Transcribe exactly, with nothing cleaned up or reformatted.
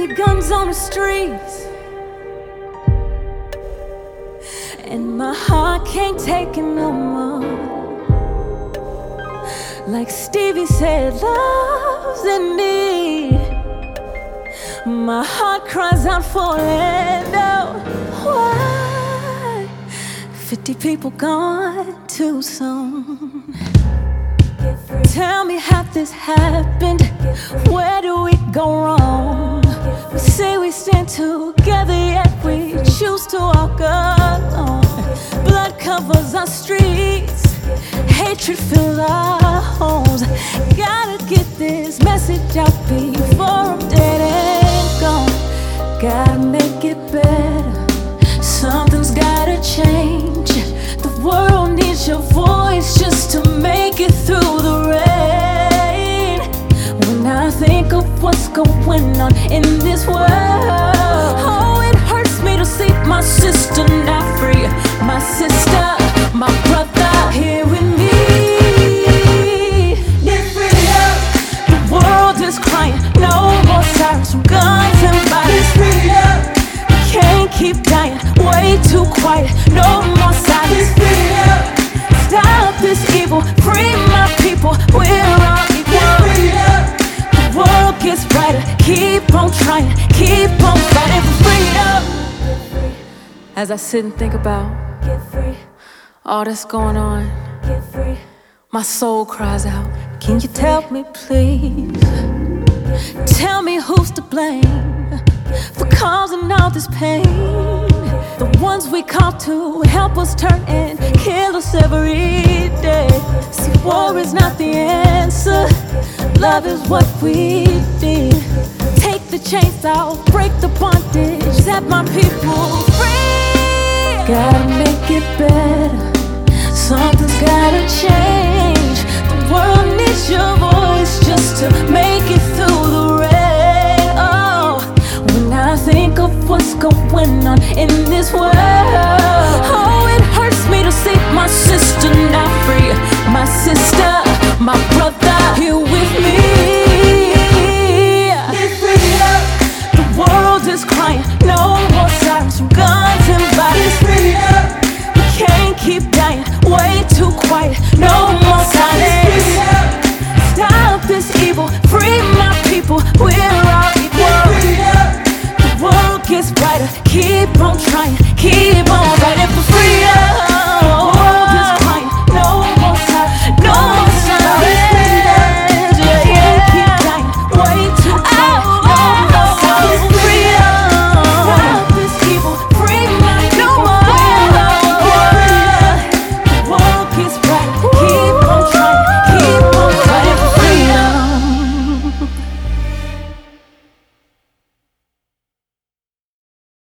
any guns on the streets, and my heart can't take it no more. Like Stevie said, love's in need. My heart cries out for land. Oh, why? Fifty people gone too soon. Tell me how this happened. Where do we go wrong? We say we stand together, yet we choose to walk alone. Blood covers our streets, hatred fills our homes. Gotta get this message out before I'm dead and gone. Gotta make it better. Something's gotta change. The world needs your voice just to make it through the rain. When I think of what's going on in this world, oh, it hurts me to see my sister not free. My sister, my brother here with me. Get free up. The world is crying, no more sirens from guns and bodies. Get free up. We can't keep dying, way too quiet, no more silence. Get free up. Stop this evil, free my people, we're all equal. Get free up. The world gets brighter, keep on trying, keep on fighting for freedom. As I sit and think about get free, all that's going on, get free, my soul cries out, can you tell me please? Tell me who's to blame for causing all this pain. The ones we call to help us turn and kill us every day. See, war is not the answer, love is what we need. Take the chains out, break the bondage, set my people free. Gotta make it better, something's gotta change. The world needs your voice just to make it through the rain. Oh, when I think of what's going on in this world, oh, it hurts me to see my sister not free. My sister, my brother here with me. Get free up. The world is crying, no more sirens from guns and bodies. Get free up. We can't keep dying, way too quiet, no more silence. Stop this evil, free my people, we're all equal. The world gets brighter, keep on trying, keep on fighting for freedom.